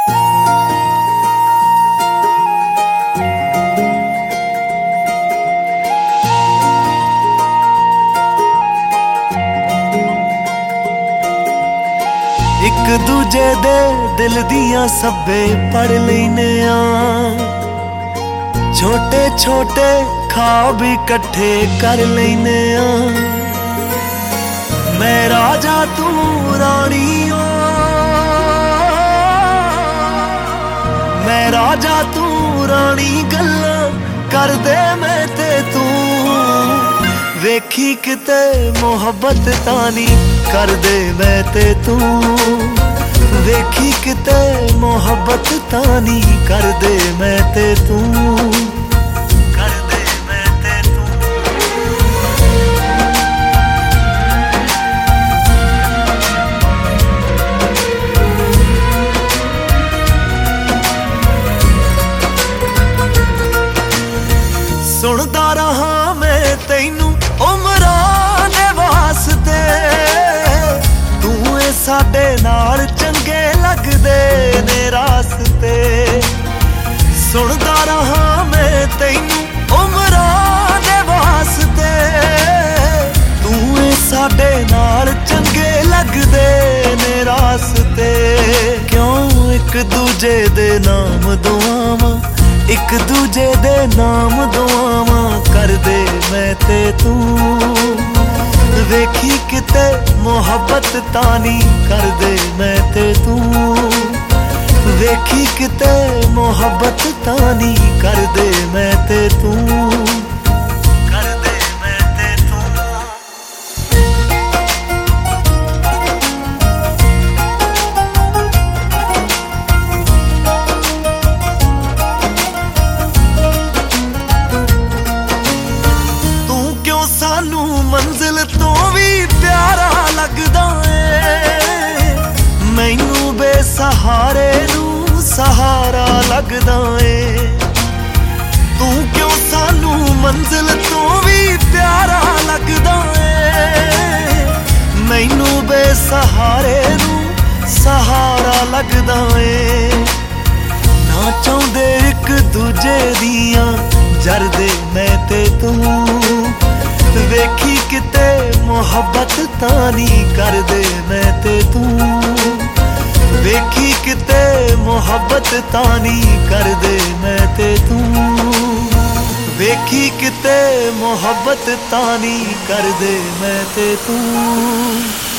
एक दूजे दे दिल दियां सब्बे पढ़ लैने आ, छोटे छोटे ख्वाब इकट्ठे कर लैने आ। मैं राजा तू रानी ओ, मैं राजा तू रानी गल्लां कर दे मैं ते तू। वेखी किते मोहब्बत तानी कर दे मैं ते तू। वेखी किते मोहब्बत तानी कर दे मैं ते तू। कर दे मैं ते तू। सुनदा रहा मैं तैनू उमरां दे वास्ते, तू ए साडे नाल चंगे लगदे ने रास्ते। सुनदा रहा मैं तैनू उमरां दे वास्ते, तू ए साडे नाल चंगे लगदे ने रास्ते। क्यों एक दूजे दे नाम दुआवां, एक दूजे दे नाम दुआवां कर दे मैं ते तू। वेखी किते मोहब्बत तानी कर दे मैं ते तू। वेखी किते मोहब्बत तानी कर दे मैं ते तू। कर दे मैं ते तू। सानू मंजिल तो भी प्यारा लगदा ए, मैनू बेसहारे नू सहारा लगदा ए। तू क्यों सानू मंजिल तो भी प्यारा लगदा ए, मैनू बेसहारे नू सहारा लगदा ए। ना चाहुंदे एक दूजे दियां जरदे मैं ते तू। वेखी किते मोहब्बत तानी कर दे मैं ते तू। वेखी किते मोहब्बत तानी कर दे मैं ते तू। वेखी किते मोहब्बत तानी कर दे मैं ते तू।